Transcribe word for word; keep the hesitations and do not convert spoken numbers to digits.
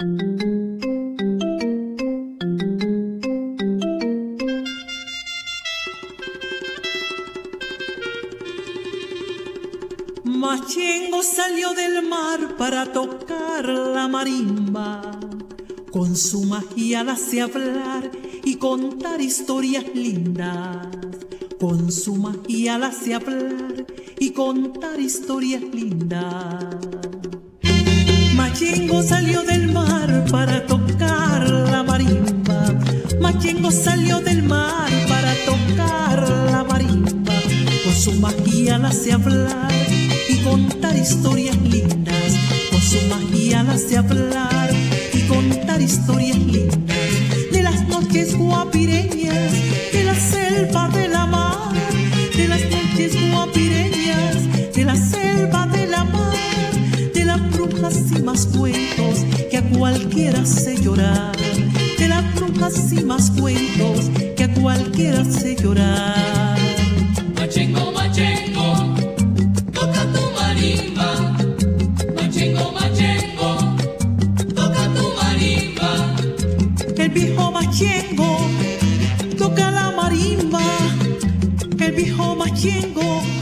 Machengo salió del mar para tocar la marimba. Con su magia la hace hablar y contar historias lindas. Con su magia la hace hablar y contar historias lindas. Machengo salió del mar para tocar la marimba. Machengo salió del mar para tocar la marimba. Con su magia la hace hablar y contar historias lindas. Con su magia la hace hablar y contar historias lindas. De las noches guapireñas, de la selva de la mar. De las noches guapireñas, de la selva de la mar. De las brujas y más cuentos que a cualquiera hace llorar. De las brujas y más cuentos que a cualquiera hace llorar. Machengo, machengo, toca tu marimba. Machengo, machengo, toca tu marimba. El viejo machengo toca la marimba. El viejo machengo